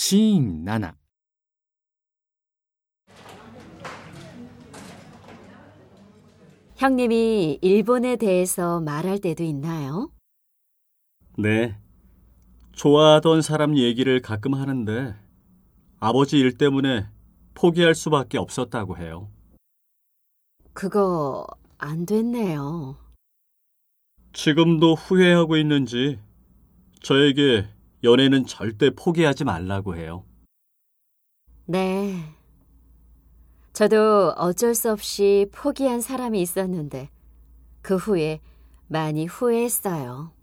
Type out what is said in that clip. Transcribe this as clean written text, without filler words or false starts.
シーン7。 형님이 일본에 대해서 말할 때도 있나요? 네. 좋아하던 사람 얘기를 가끔 하는데 아버지 일 때문에 포기할 수밖에 없었다고 해요. 그거 안 됐네요. 지금도 후회하고 있는지 저에게 연애는 절대 포기하지 말라고 해요. 네. 저도 어쩔 수 없이 포기한 사람이 있었는데 그 후에 많이 후회했어요.